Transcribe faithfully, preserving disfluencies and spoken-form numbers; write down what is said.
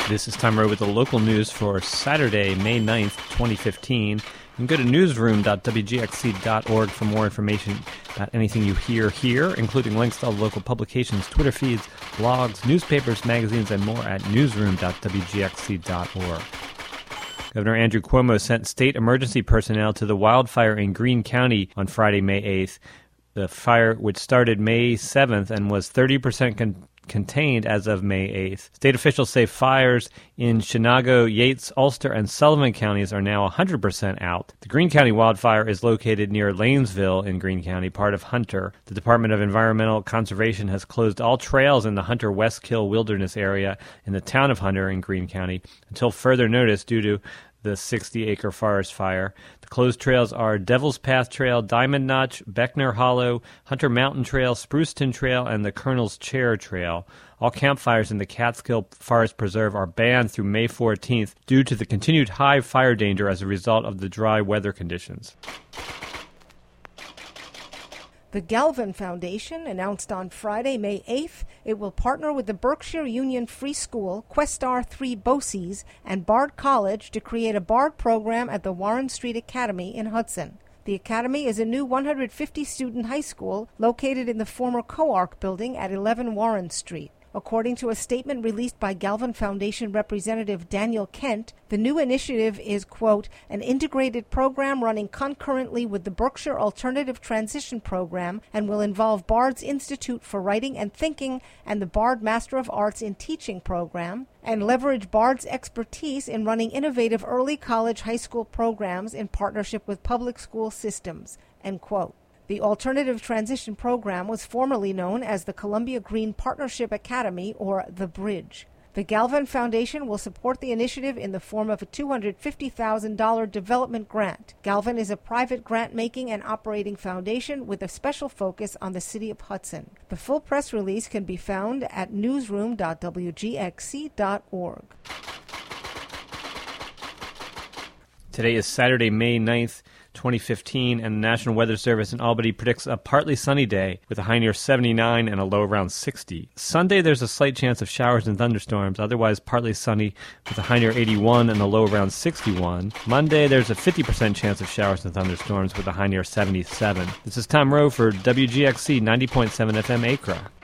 This is Tom Rowe with the local news for Saturday, May ninth, twenty fifteen. You can go to newsroom dot w g x c dot org for more information about anything you hear here, including links to all local publications, Twitter feeds, blogs, newspapers, magazines, and more at newsroom dot w g x c dot org. Governor Andrew Cuomo sent state emergency personnel to the wildfire in Greene County on Friday, May eighth. The fire, which started May seventh and was thirty percent con- contained as of May eighth. State officials say fires in Chenango, Yates, Ulster, and Sullivan counties are now one hundred percent out. The Greene County wildfire is located near Lanesville in Greene County, part of Hunter. The Department of Environmental Conservation has closed all trails in the Hunter Westkill Wilderness area in the town of Hunter in Greene County until further notice due to the sixty-acre forest fire. The closed trails are Devil's Path Trail, Diamond Notch, Beckner Hollow, Hunter Mountain Trail, Spruceton Trail, and the Colonel's Chair Trail. All campfires in the Catskill Forest Preserve are banned through May fourteenth due to the continued high fire danger as a result of the dry weather conditions. The Galvin Foundation announced on Friday, May eighth, it will partner with the Berkshire Union Free School, Questar three BOCES, and Bard College to create a Bard program at the Warren Street Academy in Hudson. The Academy is a new one hundred fifty student high school located in the former Co-Arc building at eleven Warren Street. According to a statement released by Galvin Foundation Representative Daniel Kent, the new initiative is, quote, an integrated program running concurrently with the Berkshire Alternative Transition Program and will involve Bard's Institute for Writing and Thinking and the Bard Master of Arts in Teaching program, and leverage Bard's expertise in running innovative early college high school programs in partnership with public school systems, end quote. The Alternative Transition Program was formerly known as the Columbia Green Partnership Academy, or the Bridge. The Galvin Foundation will support the initiative in the form of a two hundred fifty thousand dollars development grant. Galvin is a private grant-making and operating foundation with a special focus on the city of Hudson. The full press release can be found at newsroom dot w g x c dot org. Today is Saturday, May ninth, twenty fifteen, and the National Weather Service in Albany predicts a partly sunny day with a high near seventy-nine and a low around sixty. Sunday, there's a slight chance of showers and thunderstorms, otherwise partly sunny with a high near eighty-one and a low around sixty-one. Monday, there's a fifty percent chance of showers and thunderstorms with a high near seventy-seven. This is Tom Rowe for W G X C ninety point seven F M Acra.